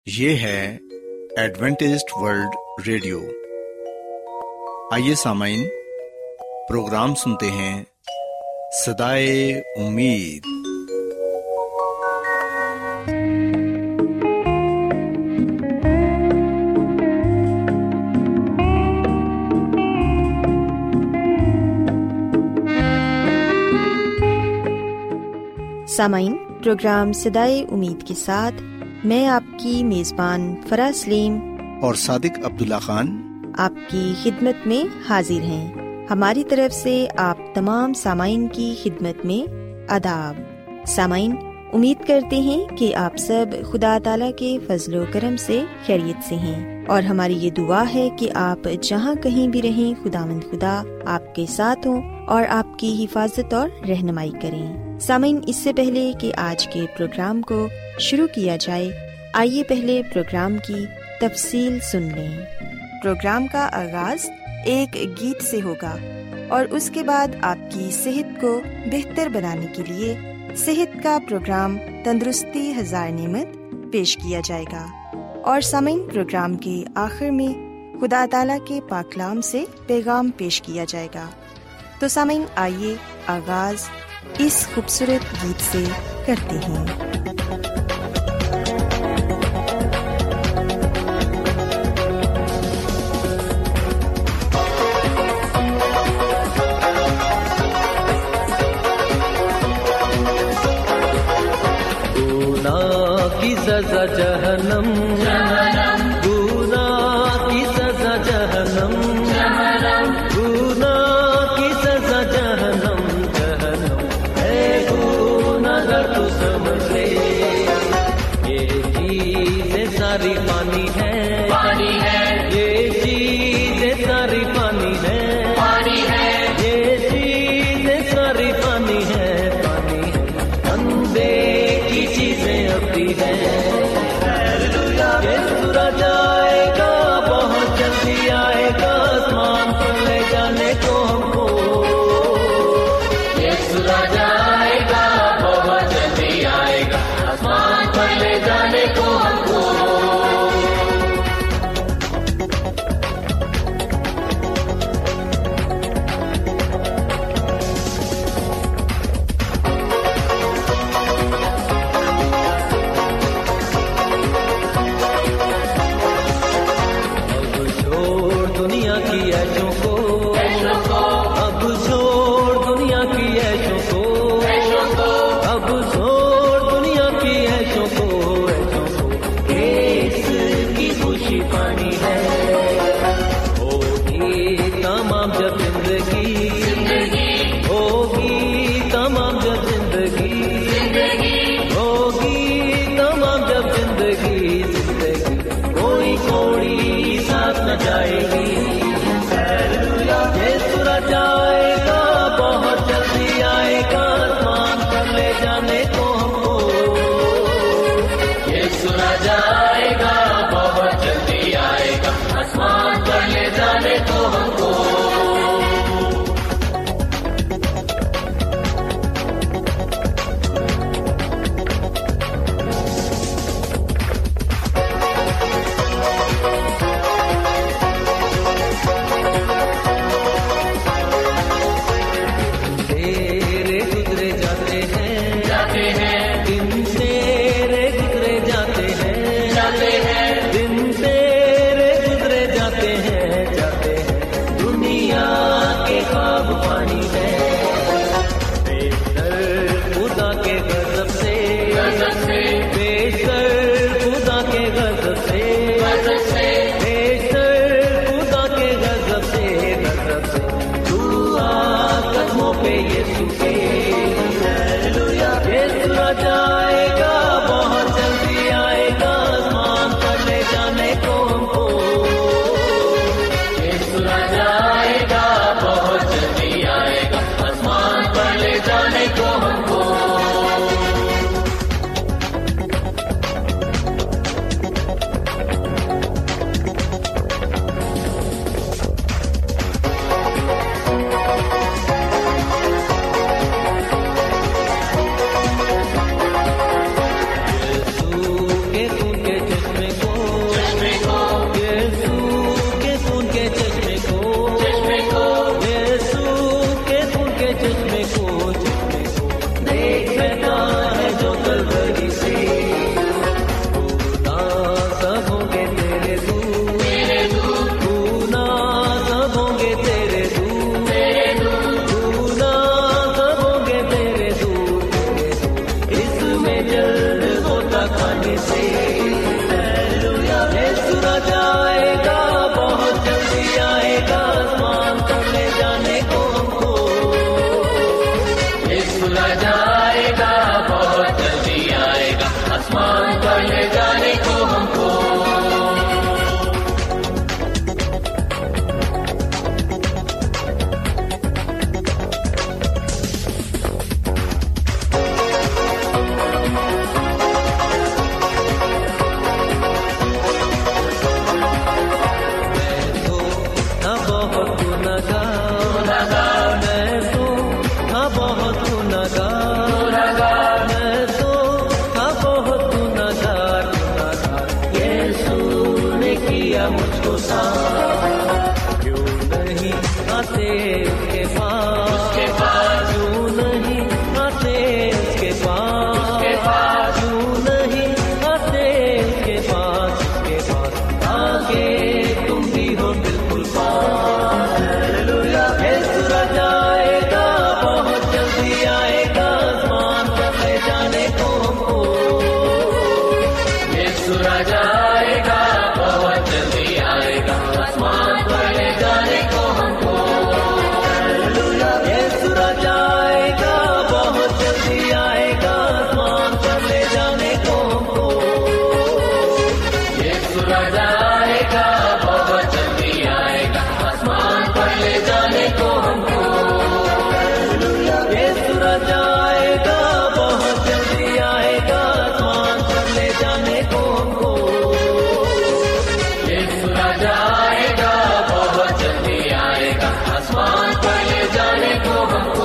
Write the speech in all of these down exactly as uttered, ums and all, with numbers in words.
یہ ہے Adventist World radio. آئیے سامعین، پروگرام سنتے ہیں صدائے امید۔ سامعین، پروگرام صدائے امید کے ساتھ میں آپ کی میزبان فرا سلیم اور صادق عبداللہ خان آپ کی خدمت میں حاضر ہیں۔ ہماری طرف سے آپ تمام سامعین کی خدمت میں آداب۔ سامعین، امید کرتے ہیں کہ آپ سب خدا تعالیٰ کے فضل و کرم سے خیریت سے ہیں، اور ہماری یہ دعا ہے کہ آپ جہاں کہیں بھی رہیں خداوند خدا آپ کے ساتھ ہوں اور آپ کی حفاظت اور رہنمائی کریں۔ سامعین، اس سے پہلے کہ آج کے پروگرام کو شروع کیا جائے، آئیے پہلے پروگرام کی تفصیل سن لیں۔ پروگرام کا آغاز ایک گیت سے ہوگا اور اس کے بعد آپ کی صحت کو بہتر بنانے کے لیے صحت کا پروگرام تندرستی ہزار نعمت پیش کیا جائے گا، اور سامعین پروگرام کے آخر میں خدا تعالیٰ کے پاک کلام سے پیغام پیش کیا جائے گا۔ تو سامعین، آئیے آغاز اس خوبصورت گیت سے کرتے ہیں۔ سزا جہنم، گناہ کی سزا جہنم، گناہ کی سزا جہنم، جہنم اے گناہگار تو سمجھ لے، یہ چیزیں ساری پانی ہے، پانی ہے، یہ چیزیں ساری پانی ہے، پانی ہے، یہ چیزیں ساری پانی ہے، پانی ہے، اندھے کی چیزیں اپنی ہے۔ جائے گا بہت جلدی آئے گا، آسمان پر لے جانے کو ہم کو، یسوع راجا آئے گا بہت جلدی آئے گا، آسمان پر لے جانے کو ہم کو۔ یسوع راجا آئے گا بہت جلدی آئے दिया मुझको साथ, क्यों नहीं आते उसके पास, उसके पास क्यों नहीं आते उसके पास, उसके पास क्यों नहीं आते उसके पास, उसके पास आके तुम भी हो बिल्कुल पास। हालेलुया, यीशु राजा आएगा, बहुत जल्दी आएगा, आसमान पर ले जाने को हमको। यीशु राजा आएगा, बहुत जल्दी आएगा, आसमान पर ले जाने को हमको। हालेलुया, यीशु राजा आएगा, बहुत जल्दी आएगा, आसमान पर ले जाने को हमको। यीशु राजा आएगा, बहुत जल्दी आएगा, आसमान पर ले जाने को हमको। हालेलुया, यीशु राजा आएगा, बहुत जल्दी आएगा, आसमान पर ले जाने को हमको। यीशु राजा आएगा, बहुत जल्दी आएगा, आसमान पर ले जाने को हमको।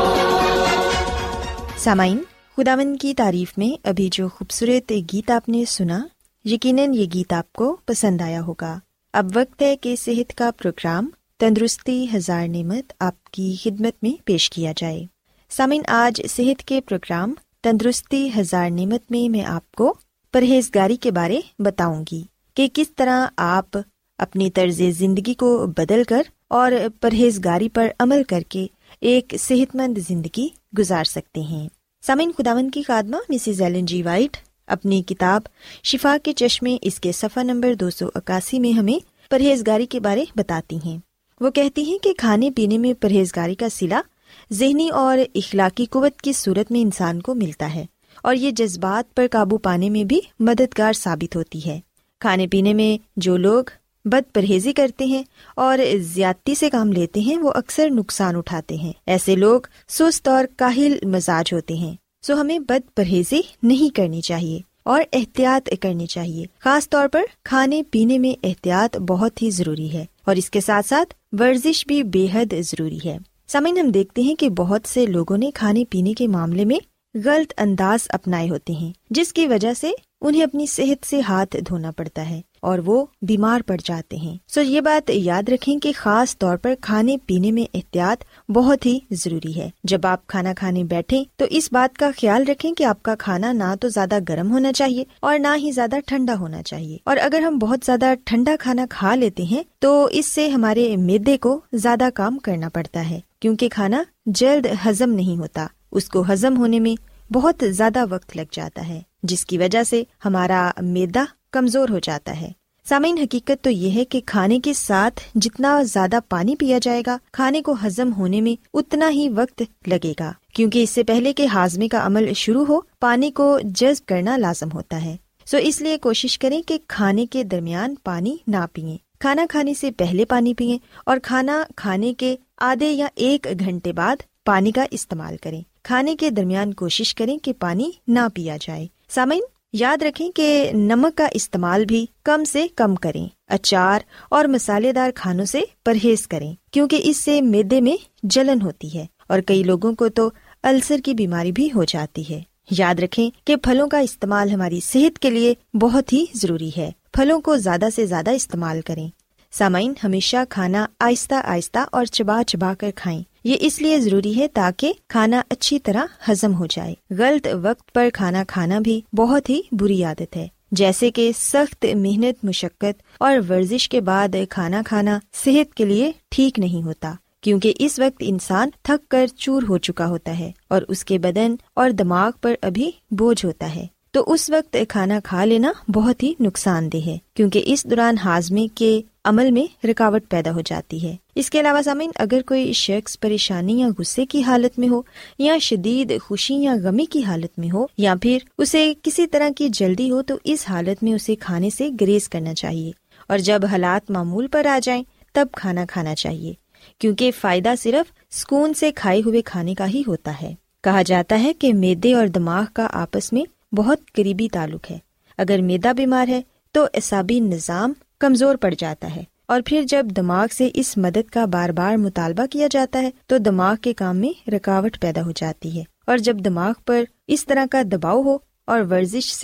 सामाइन, खुदावंद की तारीफ में अभी जो खूबसूरत गीत आपने सुना, यकीनन ये गीत आपको पसंद आया होगा। अब वक्त है कि सेहत का प्रोग्राम तंदुरुस्ती हजार नेमत आपकी खिदमत में पेश किया जाए। सामिन, आज सेहत के प्रोग्राम तंदुरुस्ती हजार नेमत में मैं आपको परहेजगारी के बारे बताऊंगी कि किस तरह आप अपनी तर्ज जिंदगी को बदल कर और परहेजगारी पर अमल करके एक सेहतमंद जिंदगी गुजार सकते हैं। सामिन, खुदावंद की खादमा मिसिज एलन जी वाइट अपनी किताब शिफा के चश्मे इसके सफ़ा नंबर दो सौ इक्यासी में हमें परहेजगारी के बारे बताती हैं। वो कहती हैं कि खाने पीने में परहेजगारी का सिला ज़हनी और इखलाकी कुव्वत की सूरत में इंसान को मिलता है और ये जज्बात पर काबू पाने में भी मददगार साबित होती है। खाने पीने में जो लोग बद परहेजी करते हैं और ज्यादती से काम लेते हैं वो अक्सर नुकसान उठाते हैं। ऐसे लोग सुस्त और काहिल मजाज होते हैं। सो हमें बद परहेजी नहीं करनी चाहिए और एहतियात करनी चाहिए। खास तौर पर खाने पीने में एहतियात बहुत ही जरूरी है और इसके साथ साथ वर्जिश भी बेहद जरूरी है। सामीन, हम देखते हैं कि बहुत से लोगों ने खाने पीने के मामले में गलत अंदाज अपनाए होते हैं, जिसकी वजह से उन्हें अपनी सेहत से हाथ धोना पड़ता है और वो बीमार पड़ जाते हैं। सो ये बात याद रखें कि खास तौर पर खाने पीने में एहतियात बहुत ही जरूरी है। जब आप खाना खाने बैठें तो इस बात का ख्याल रखें कि आपका खाना ना तो ज्यादा गर्म होना चाहिए और ना ही ज्यादा ठंडा होना चाहिए। और अगर हम बहुत ज्यादा ठंडा खाना खा लेते हैं तो इससे हमारे मैदे को ज्यादा काम करना पड़ता है, क्योंकि खाना जल्द हजम नहीं होता। उसको हजम होने में बहुत ज्यादा वक्त लग जाता है, जिसकी वजह से हमारा मैदा कमजोर हो जाता है। सामीन, हकीकत तो ये है कि खाने के साथ जितना ज्यादा पानी पिया जाएगा, खाने को हजम होने में उतना ही वक्त लगेगा, क्योंकि इससे पहले कि हाजमे का अमल शुरू हो पानी को जज्ब करना लाजम होता है। सो इसलिए कोशिश करें कि खाने के दरमियान पानी ना पिएं। खाना खाने से पहले पानी पिएं और खाना खाने के आधे या एक घंटे बाद पानी का इस्तेमाल करें। खाने के दरमियान कोशिश करें कि पानी ना पिया जाए। सामीन, याद रखें कि नमक का इस्तेमाल भी कम से कम करें। अचार और मसालेदार खानों से परहेज करें, क्योंकि इससे मैदे में जलन होती है और कई लोगों को तो अल्सर की बीमारी भी हो जाती है। याद रखें कि फलों का इस्तेमाल हमारी सेहत के लिए बहुत ही जरूरी है। फलों को ज्यादा से ज्यादा इस्तेमाल करें। सामाइन, हमेशा खाना आहिस्ता आहिस्ता और चबा चबा कर खाएं। ये इसलिए जरूरी है ताकि खाना अच्छी तरह हजम हो जाए। गलत वक्त पर खाना खाना भी बहुत ही बुरी आदत है, जैसे कि सख्त मेहनत, मुशक्कत और वर्जिश के बाद खाना खाना सेहत के लिए ठीक नहीं होता, क्योंकि इस वक्त इंसान थक कर चूर हो चुका होता है और उसके बदन और दिमाग पर अभी बोझ होता है। तो उस वक्त खाना खा लेना बहुत ही नुकसानदेह है, क्योंकि इस दौरान हाजमे के अमल में रुकावट पैदा हो जाती है। इसके अलावा सामीन, अगर कोई शख्स परेशानी या गुस्से की हालत में हो या शदीद खुशी या गमी की हालत में हो या फिर उसे किसी तरह की जल्दी हो, तो इस हालत में उसे खाने से गुरेज करना चाहिए और जब हालात मामूल पर आ जाएं तब खाना खाना चाहिए, क्योंकि फायदा सिर्फ सुकून से खाए हुए खाने का ही होता है। कहा जाता है कि मैदे और दिमाग का आपस में बहुत करीबी ताल्लुक है। अगर मैदा बीमार है तो असाबी निज़ाम कमजोर पड़ जाता है और फिर जब दिमाग से इस मदद का बार बार मुतालबा किया जाता है तो दिमाग के काम में रुकावट पैदा हो जाती है। और जब दिमाग पर इस तरह का दबाव हो और वर्जिश से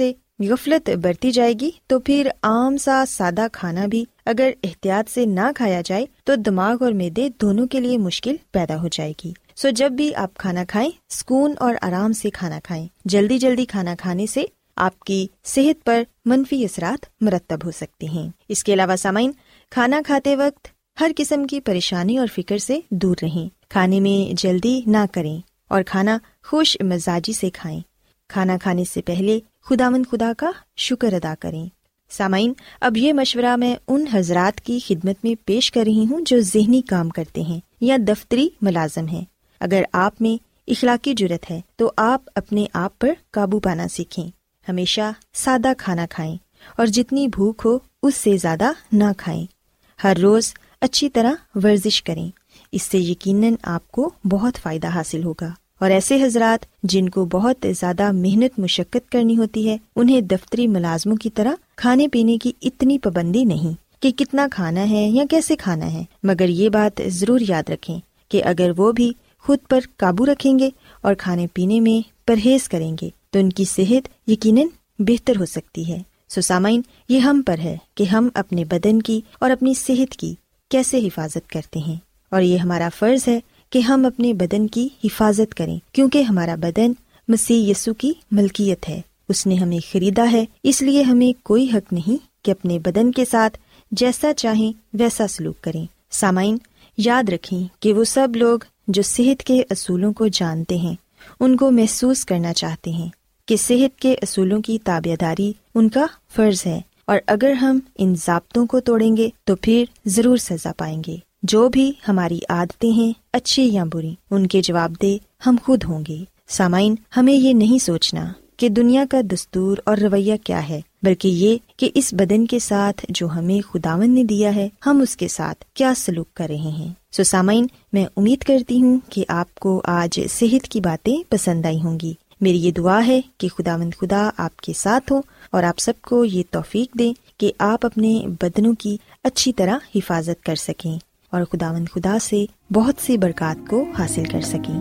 غفلت بڑھتی جائے گی تو پھر عام سا سادہ کھانا بھی اگر احتیاط سے نہ کھایا جائے تو دماغ اور معدے دونوں کے لیے مشکل پیدا ہو جائے گی۔ سو جب بھی آپ کھانا کھائیں، سکون اور آرام سے کھانا کھائیں۔ جلدی جلدی کھانا کھانے سے آپ کی صحت پر منفی اثرات مرتب ہو سکتے ہیں۔ اس کے علاوہ سامعین، کھانا کھاتے وقت ہر قسم کی پریشانی اور فکر سے دور رہیں۔ کھانے میں جلدی نہ کریں اور کھانا خوش مزاجی سے کھائیں۔ کھانا کھانے سے پہلے خداوند خدا کا شکر ادا کریں۔ سامعین، اب یہ مشورہ میں ان حضرات کی خدمت میں پیش کر رہی ہوں جو ذہنی کام کرتے ہیں یا دفتری ملازم ہیں۔ اگر آپ میں اخلاقی جرت ہے تو آپ اپنے آپ پر قابو پانا سیکھیں۔ ہمیشہ سادہ کھانا کھائیں اور جتنی بھوک ہو اس سے زیادہ نہ کھائیں۔ ہر روز اچھی طرح ورزش کریں، اس سے یقیناً آپ کو بہت فائدہ حاصل ہوگا۔ اور ایسے حضرات جن کو بہت زیادہ محنت مشقت کرنی ہوتی ہے، انہیں دفتری ملازموں کی طرح کھانے پینے کی اتنی پابندی نہیں کہ کتنا کھانا ہے یا کیسے کھانا ہے، مگر یہ بات ضرور یاد رکھیں کہ اگر وہ بھی خود پر قابو رکھیں گے اور کھانے پینے میں پرہیز کریں گے تو ان کی صحت یقیناً بہتر ہو سکتی ہے۔ سو سامعین، یہ ہم پر ہے کہ ہم اپنے بدن کی اور اپنی صحت کی کیسے حفاظت کرتے ہیں، اور یہ ہمارا فرض ہے کہ ہم اپنے بدن کی حفاظت کریں، کیونکہ ہمارا بدن مسیح یسوع کی ملکیت ہے، اس نے ہمیں خریدا ہے۔ اس لیے ہمیں کوئی حق نہیں کہ اپنے بدن کے ساتھ جیسا چاہیں ویسا سلوک کریں۔ سامعین، یاد رکھیں کہ وہ سب لوگ جو صحت کے اصولوں کو جانتے ہیں ان کو محسوس کرنا چاہتے ہیں کہ صحت کے اصولوں کی تابعداری ان کا فرض ہے، اور اگر ہم ان ضابطوں کو توڑیں گے تو پھر ضرور سزا پائیں گے۔ جو بھی ہماری عادتیں ہیں، اچھی یا بری، ان کے جواب دہ ہم خود ہوں گے۔ سامعین، ہمیں یہ نہیں سوچنا کہ دنیا کا دستور اور رویہ کیا ہے، بلکہ یہ کہ اس بدن کے ساتھ جو ہمیں خداوند نے دیا ہے، ہم اس کے ساتھ کیا سلوک کر رہے ہیں۔ سو سامعین، میں امید کرتی ہوں کہ آپ کو آج صحت کی باتیں پسند آئی ہوں گی۔ میری یہ دعا ہے کہ خداوند خدا آپ کے ساتھ ہو اور آپ سب کو یہ توفیق دیں کہ آپ اپنے بدنوں کی اچھی طرح حفاظت کر سکیں اور خداوند خدا سے بہت سی برکات کو حاصل کر سکیں۔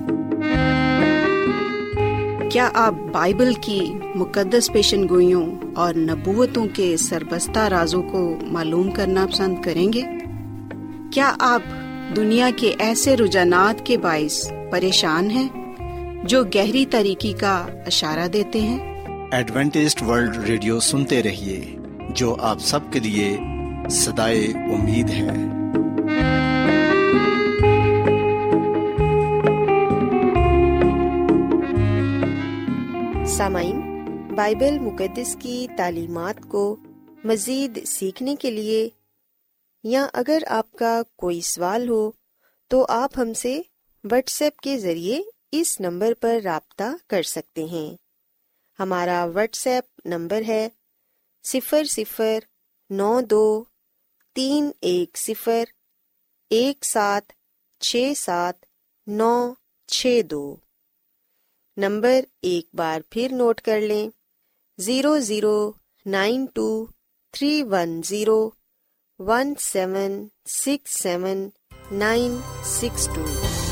کیا آپ بائبل کی مقدس پیشن گوئیوں اور نبوتوں کے سربستہ رازوں کو معلوم کرنا پسند کریں گے؟ کیا آپ دنیا کے ایسے رجحانات کے باعث پریشان ہیں جو گہری تاریکی کا اشارہ دیتے ہیں؟ ایڈوینٹسٹ ورلڈ ریڈیو سنتے رہیے، جو آپ سب کے لیے صدائے امید ہے۔ سامعین، بائبل مقدس کی تعلیمات کو مزید سیکھنے کے لیے یا اگر آپ کا کوئی سوال ہو تو آپ ہم سے واٹس ایپ کے ذریعے اس نمبر پر رابطہ کر سکتے ہیں۔ ہمارا واٹس ایپ نمبر ہے صفر صفر نو دو تین ایک صفر ایک سات چھ سات نو چھ دو۔ نمبر ایک بار پھر نوٹ کر لیں، zero zero nine two three one zero one seven six seven nine six two.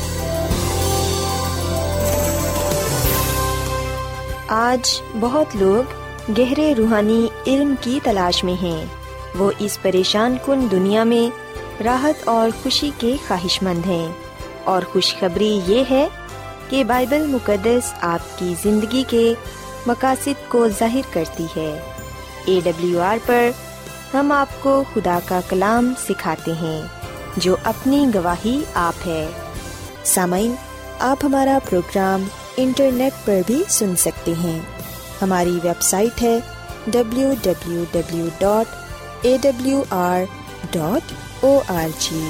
آج بہت لوگ گہرے روحانی علم کی تلاش میں ہیں۔ وہ اس پریشان کن دنیا میں راحت اور خوشی کے خواہش مند ہیں، اور خوشخبری یہ ہے کہ بائبل مقدس آپ کی زندگی کے مقاصد کو ظاہر کرتی ہے۔ اے ڈبلیو آر پر ہم آپ کو خدا کا کلام سکھاتے ہیں جو اپنی گواہی آپ ہے۔ سامعین، آپ ہمارا پروگرام انٹرنیٹ پر بھی سن سکتے ہیں۔ ہماری ویب سائٹ ہے W W W dot A W R dot O R G.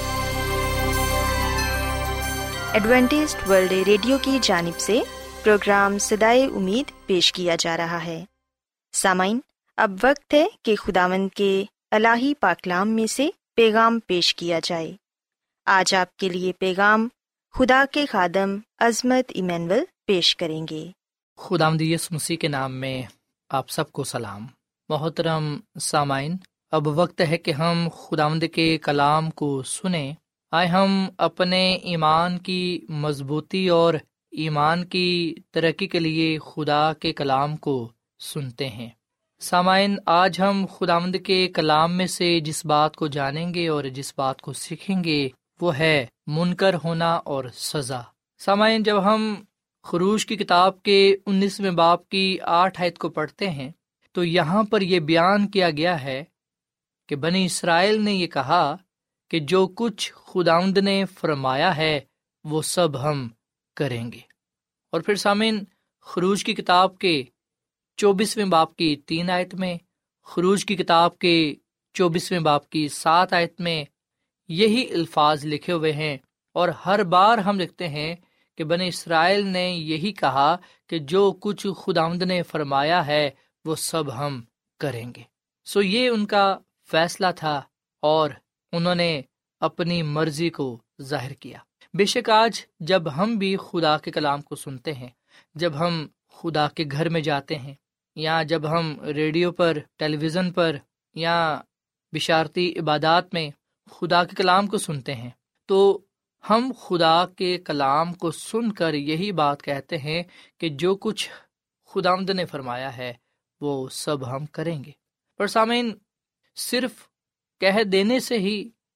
Adventist World Radio کی جانب سے پروگرام صدائے امید پیش کیا جا رہا ہے۔ سامعین، اب وقت ہے کہ خداوند کے الہی پاکلام میں سے پیغام پیش کیا جائے۔ آج آپ کے لیے پیغام خدا کے خادم عظمت ایمینول پیش کریں گے۔ خداوند یسوع مسیح کے نام میں آپ سب کو سلام۔ محترم سامعین، اب وقت ہے کہ ہم خداوند کے کلام کو سنیں۔ آئے ہم اپنے ایمان کی مضبوطی اور ایمان کی ترقی کے لیے خدا کے کلام کو سنتے ہیں۔ سامعین، آج ہم خداوند کے کلام میں سے جس بات کو جانیں گے اور جس بات کو سیکھیں گے وہ ہے منکر ہونا اور سزا۔ سامعین، جب ہم خروج کی کتاب کے انیسویں باب کی آٹھ آیت کو پڑھتے ہیں تو یہاں پر یہ بیان کیا گیا ہے کہ بنی اسرائیل نے یہ کہا کہ جو کچھ خداوند نے فرمایا ہے وہ سب ہم کریں گے۔ اور پھر سامعین، خروج کی کتاب کے چوبیسویں باب کی تین آیت میں، خروج کی کتاب کے چوبیسویں باب کی سات آیت میں یہی الفاظ لکھے ہوئے ہیں، اور ہر بار ہم دیکھتے ہیں کہ بنی اسرائیل نے یہی کہا کہ جو کچھ خداوند نے فرمایا ہے وہ سب ہم کریں گے۔ سو یہ ان کا فیصلہ تھا اور انہوں نے اپنی مرضی کو ظاہر کیا۔ بے شک آج جب ہم بھی خدا کے کلام کو سنتے ہیں، جب ہم خدا کے گھر میں جاتے ہیں، یا جب ہم ریڈیو پر، ٹیلی ویژن پر یا بشارتی عبادات میں خدا کے کلام کو سنتے ہیں، تو ہم خدا کے کلام کو سن کر یہی بات کہتے ہیں کہ جو کچھ خداوند نے فرمایا ہے وہ سب ہم کریں گے۔ پر سامعین، صرف کہہ دینے سے ہی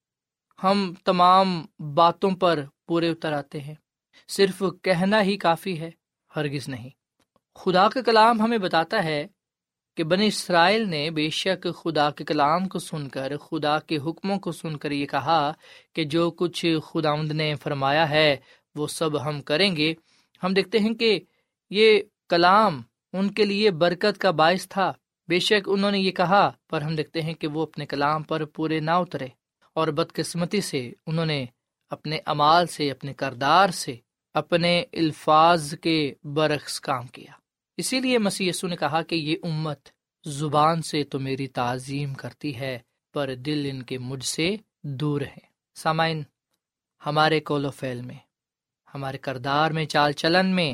ہم تمام باتوں پر پورے اتر آتے ہیں؟ صرف کہنا ہی کافی ہے؟ ہرگز نہیں۔ خدا کا کلام ہمیں بتاتا ہے کہ بنی اسرائیل نے بے شک خدا کے کلام کو سن کر، خدا کے حکموں کو سن کر یہ کہا کہ جو کچھ خداوند نے فرمایا ہے وہ سب ہم کریں گے۔ ہم دیکھتے ہیں کہ یہ کلام ان کے لیے برکت کا باعث تھا۔ بے شک انہوں نے یہ کہا، پر ہم دیکھتے ہیں کہ وہ اپنے کلام پر پورے نہ اترے، اور بدقسمتی سے انہوں نے اپنے اعمال سے، اپنے کردار سے، اپنے الفاظ کے برعکس کام کیا۔ اسی لیے مسیح یسوع نے کہا کہ یہ امت زبان سے تو میری تعظیم کرتی ہے پر دل ان کے مجھ سے دور ہے۔ سامعین، ہمارے قول و فعل میں، ہمارے کردار میں، چال چلن میں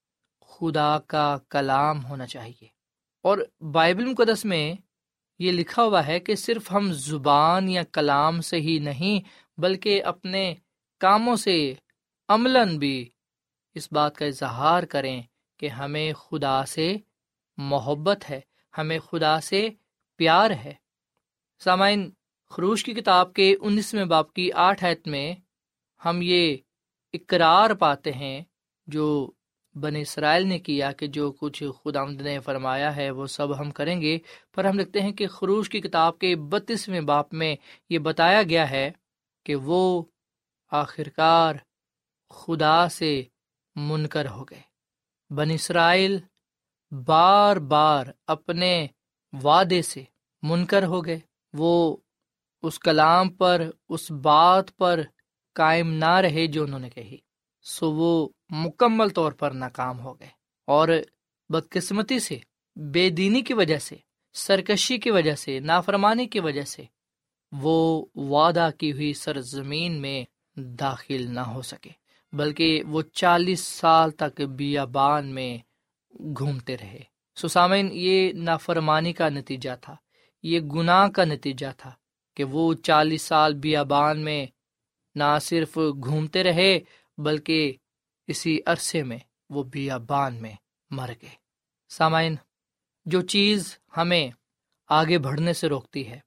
خدا کا کلام ہونا چاہیے۔ اور بائبل مقدس میں یہ لکھا ہوا ہے کہ صرف ہم زبان یا کلام سے ہی نہیں بلکہ اپنے کاموں سے عملاً بھی اس بات کا اظہار کریں کہ ہمیں خدا سے محبت ہے، ہمیں خدا سے پیار ہے۔ سامعین، خروج کی کتاب کے انیسویں باب کی آٹھ آیت میں ہم یہ اقرار پاتے ہیں جو بنی اسرائیل نے کیا کہ جو کچھ خداوند نے فرمایا ہے وہ سب ہم کریں گے۔ پر ہم دیکھتے ہیں کہ خروج کی کتاب کے بتیسویں باب میں یہ بتایا گیا ہے کہ وہ آخرکار خدا سے منکر ہو گئے۔ بنی اسرائیل بار بار اپنے وعدے سے منکر ہو گئے، وہ اس کلام پر، اس بات پر قائم نہ رہے جو انہوں نے کہی، سو وہ مکمل طور پر ناکام ہو گئے، اور بدقسمتی سے، بے دینی کی وجہ سے، سرکشی کی وجہ سے، نافرمانی کی وجہ سے وہ وعدہ کی ہوئی سرزمین میں داخل نہ ہو سکے، بلکہ وہ چالیس سال تک بیابان میں گھومتے رہے۔ سو سامعین، یہ نافرمانی کا نتیجہ تھا، یہ گناہ کا نتیجہ تھا کہ وہ چالیس سال بیابان میں نہ صرف گھومتے رہے بلکہ اسی عرصے میں وہ بیابان میں مر گئے۔ سامعین، جو چیز ہمیں آگے بڑھنے سے روکتی ہے،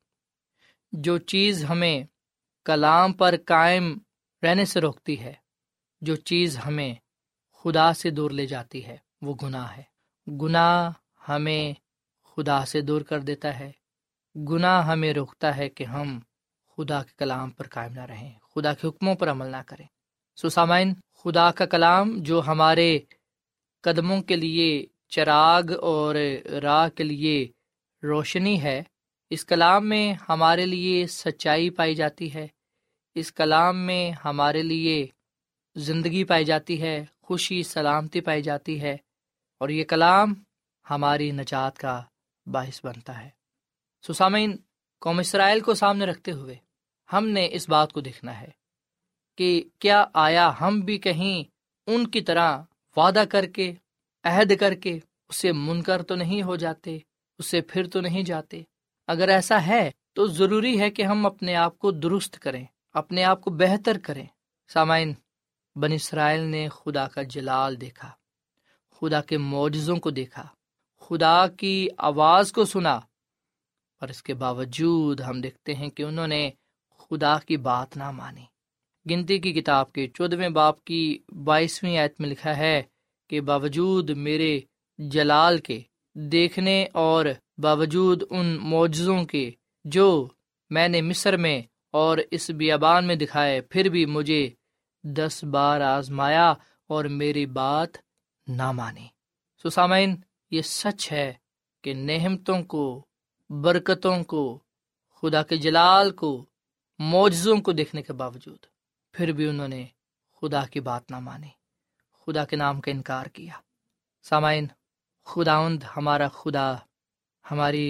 جو چیز ہمیں کلام پر قائم رہنے سے روکتی ہے، جو چیز ہمیں خدا سے دور لے جاتی ہے، وہ گناہ ہے۔ گناہ ہمیں خدا سے دور کر دیتا ہے، گناہ ہمیں روکتا ہے کہ ہم خدا کے کلام پر قائم نہ رہیں، خدا کے حکموں پر عمل نہ کریں۔ سو سامعین، خدا کا کلام جو ہمارے قدموں کے لیے چراغ اور راہ کے لیے روشنی ہے، اس کلام میں ہمارے لیے سچائی پائی جاتی ہے، اس کلام میں ہمارے لیے زندگی پائی جاتی ہے، خوشی سلامتی پائی جاتی ہے، اور یہ کلام ہماری نجات کا باعث بنتا ہے۔ سو سامعین، قوم اسرائیل کو سامنے رکھتے ہوئے ہم نے اس بات کو دیکھنا ہے کہ کیا آیا ہم بھی کہیں ان کی طرح وعدہ کر کے، عہد کر کے اسے منکر تو نہیں ہو جاتے، اسے پھر تو نہیں جاتے؟ اگر ایسا ہے تو ضروری ہے کہ ہم اپنے آپ کو درست کریں، اپنے آپ کو بہتر کریں۔ سامعین، بنی اسرائیل نے خدا کا جلال دیکھا، خدا کے معجزوں کو دیکھا، خدا کی آواز کو سنا، پر اس کے باوجود ہم دیکھتے ہیں کہ انہوں نے خدا کی بات نہ مانی۔ گنتی کی کتاب کے چودھویں باب کی بائیسویں آیت میں لکھا ہے کہ باوجود میرے جلال کے دیکھنے اور باوجود ان معجزوں کے جو میں نے مصر میں اور اس بیابان میں دکھائے، پھر بھی مجھے دس بار آزمایا اور میری بات نہ مانی۔ سو سامعین، یہ سچ ہے کہ نعمتوں کو، برکتوں کو، خدا کے جلال کو، معجزوں کو دیکھنے کے باوجود پھر بھی انہوں نے خدا کی بات نہ مانی، خدا کے نام کا انکار کیا۔ سامعین، خداوند ہمارا خدا ہماری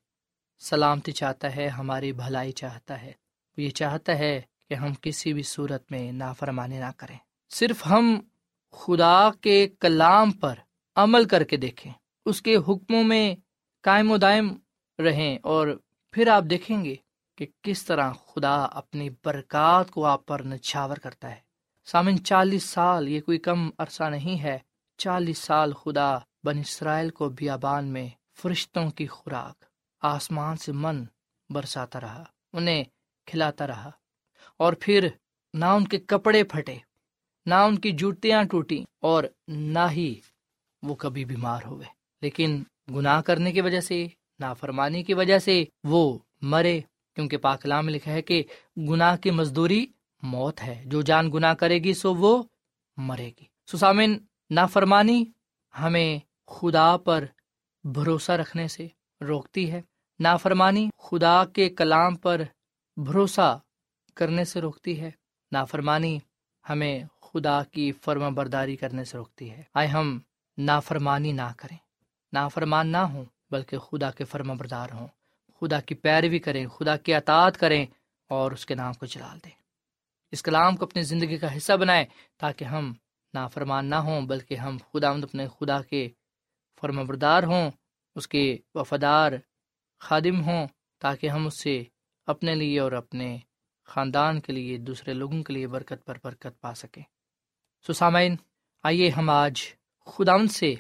سلامتی چاہتا ہے، ہماری بھلائی چاہتا ہے۔ وہ یہ چاہتا ہے کہ ہم کسی بھی صورت میں نافرمانی نہ کریں، صرف ہم خدا کے کلام پر عمل کر کے دیکھیں، اس کے حکموں میں قائم و دائم رہیں، اور پھر آپ دیکھیں گے کہ کس طرح خدا اپنی برکات کو آپ پر نچھاور کرتا ہے۔ سامن، چالیس سال یہ کوئی کم عرصہ نہیں ہے۔ چالیس سال خدا بن اسرائیل کو بیابان میں فرشتوں کی خوراک، آسمان سے من برساتا رہا، انہیں کھلاتا رہا، اور پھر نہ ان کے کپڑے پھٹے، نہ ان کی جوتیاں ٹوٹی، اور نہ ہی وہ کبھی بیمار ہوئے۔ لیکن گناہ کرنے کی وجہ سے، نافرمانی کی وجہ سے وہ مرے، کیونکہ پاک کلام میں لکھا ہے کہ گناہ کی مزدوری موت ہے، جو جان گناہ کرے گی سو وہ مرے گی۔ سو سامن، نافرمانی ہمیں خدا پر بھروسہ رکھنے سے روکتی ہے، نافرمانی خدا کے کلام پر بھروسہ کرنے سے روکتی ہے، نافرمانی ہمیں خدا کی فرما برداری کرنے سے روکتی ہے۔ آئے ہم نافرمانی نہ کریں، نافرمان نہ ہوں، بلکہ خدا کے فرما بردار ہوں، خدا کی پیروی کریں، خدا کی اطاعت کریں اور اس کے نام کو جلال دیں۔ اس کلام کو اپنی زندگی کا حصہ بنائیں تاکہ ہم نافرمان نہ ہوں، بلکہ ہم خداوند اپنے خدا کے فرما بردار ہوں، اس کے وفادار خادم ہوں، تاکہ ہم اس سے اپنے لیے اور اپنے خاندان کے لیے، دوسرے لوگوں کے لیے برکت پر برکت پا سکیں۔ سو سامعین، آئیے ہم آج خداوند سے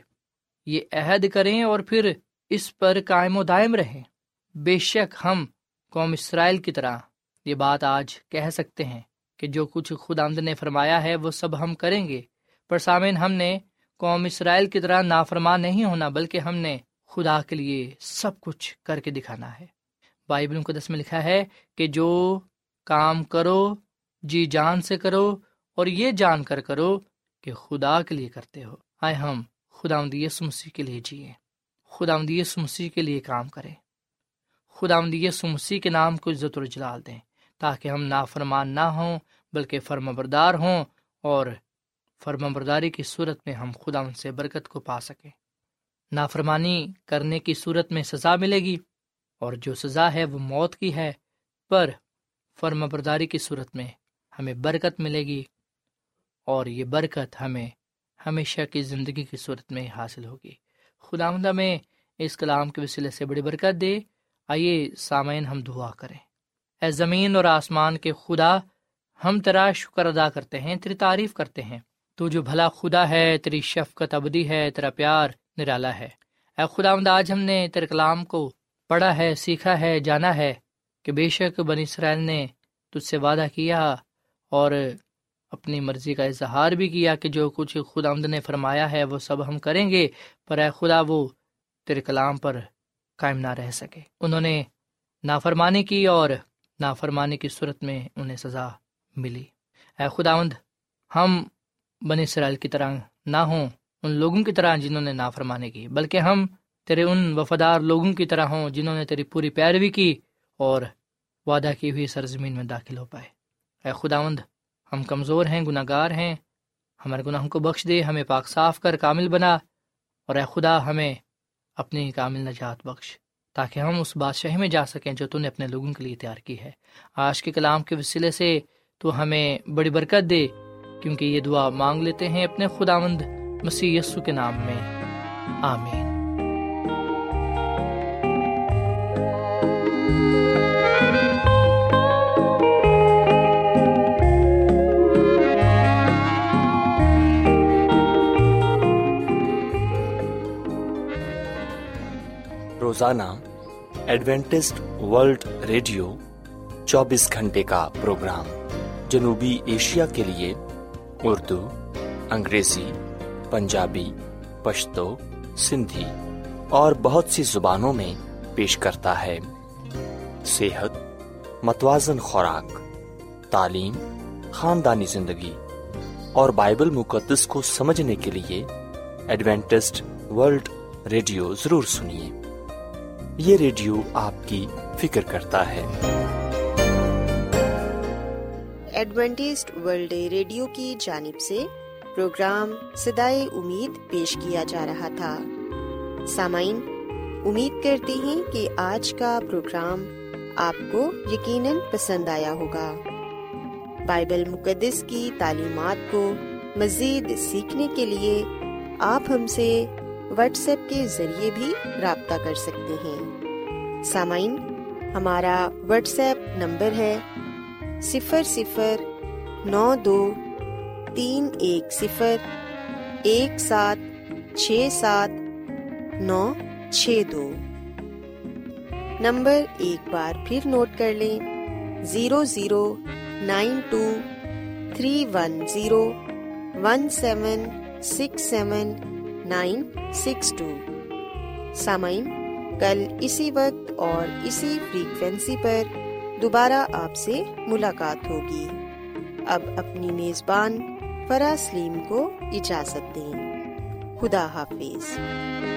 یہ عہد کریں اور پھر اس پر قائم و دائم رہیں۔ بے شک ہم قوم اسرائیل کی طرح یہ بات آج کہہ سکتے ہیں کہ جو کچھ خداوند نے فرمایا ہے وہ سب ہم کریں گے، پر سامعین، ہم نے قوم اسرائیل کی طرح نافرمان نہیں ہونا، بلکہ ہم نے خدا کے لیے سب کچھ کر کے دکھانا ہے۔ بائبل مقدس میں لکھا ہے کہ جو کام کرو جی جان سے کرو، اور یہ جان کر کرو کہ خدا کے لیے کرتے ہو۔ آئے ہم خداوند یسوع مسیح کے لیے جیئیں، خداوند یسوع مسیح کے لیے کام کریں، خداوند یسوع مسیح کے نام کو عزت و جلال دیں، تاکہ ہم نافرمان نہ ہوں بلکہ فرما بردار ہوں، اور فرما برداری کی صورت میں ہم خداوند سے برکت کو پا سکیں۔ نافرمانی کرنے کی صورت میں سزا ملے گی، اور جو سزا ہے وہ موت کی ہے، پر فرما برداری کی صورت میں ہمیں برکت ملے گی، اور یہ برکت ہمیں ہمیشہ کی زندگی کی صورت میں حاصل ہوگی۔ خداوند ہمیں اس کلام کے وسیلے سے بڑی برکت دے۔ آئیے سامعین، ہم دعا کریں۔ اے زمین اور آسمان کے خدا، ہم تیرا شکر ادا کرتے ہیں، تیری تعریف کرتے ہیں۔ تو جو بھلا خدا ہے، تیری شفقت ابدی ہے، تیرا پیار نرالا ہے۔ اے خداوند، آج ہم نے تیرے کلام کو پڑھا ہے، سیکھا ہے، جانا ہے کہ بے شک بنی اسرائیل نے تجھ سے وعدہ کیا اور اپنی مرضی کا اظہار بھی کیا کہ جو کچھ خداوند نے فرمایا ہے وہ سب ہم کریں گے، پر اے خدا وہ تیرے کلام پر قائم نہ رہ سکے۔ انہوں نے نافرمانی کی، اور نافرمانی کی صورت میں انہیں سزا ملی۔ اے خداوند، ہم بنی اسرائیل کی طرح نہ ہوں، ان لوگوں کی طرح جنہوں نے نافرمانی کی، بلکہ ہم تیرے ان وفادار لوگوں کی طرح ہوں جنہوں نے تیری پوری پیروی کی اور وعدہ کی ہوئی سرزمین میں داخل ہو پائے۔ اے خداوند، ہم کمزور ہیں، گناہ گار ہیں، ہمارے گناہوں کو بخش دے، ہمیں پاک صاف کر کامل بنا، اور اے خدا ہمیں اپنی کامل نجات بخش، تاکہ ہم اس بادشاہی میں جا سکیں جو تو نے اپنے لوگوں کے لیے تیار کی ہے۔ آج کے کلام کے وسیلے سے تو ہمیں بڑی برکت دے، کیونکہ یہ دعا مانگ لیتے ہیں اپنے خداوند مسیح یسوع کے نام میں، آمین۔ روزانہ ایڈوینٹسٹ ورلڈ ریڈیو چوبیس گھنٹے کا پروگرام جنوبی ایشیا کے لیے اردو، انگریزی، پنجابی، پشتو، سندھی اور بہت سی زبانوں میں پیش کرتا ہے۔ صحت، متوازن خوراک، تعلیم، خاندانی زندگی اور بائبل مقدس کو سمجھنے کے لیے ایڈوینٹسٹ ورلڈ ریڈیو ضرور سنیے۔ یہ ریڈیو آپ کی فکر کرتا ہے۔ ایڈوینٹسٹ ورلڈ ریڈیو کی جانب سے پروگرام صدائے امید پیش کیا جا رہا تھا۔ سامعین، امید کرتے ہیں کہ آج کا پروگرام آپ کو یقیناً پسند آیا ہوگا۔ بائبل مقدس کی تعلیمات کو مزید سیکھنے کے لیے آپ ہم سے واٹس ایپ کے ذریعے بھی رابطہ کر سکتے ہیں۔ سامعین، ہمارا واٹس ایپ نمبر ہے صفر صفر نو دو تین ایک صفر ایک سات چھ سات نو چھ دو۔ نمبر ایک بار پھر نوٹ کر لیں، zero zero nine two three one zero one seven six seven nine six two. سامعین، کل اسی وقت اور اسی فریکوینسی پر دوبارہ آپ سے ملاقات ہوگی۔ اب اپنی میزبان فرا سلیم کو اجازت دیں۔ خدا حافظ۔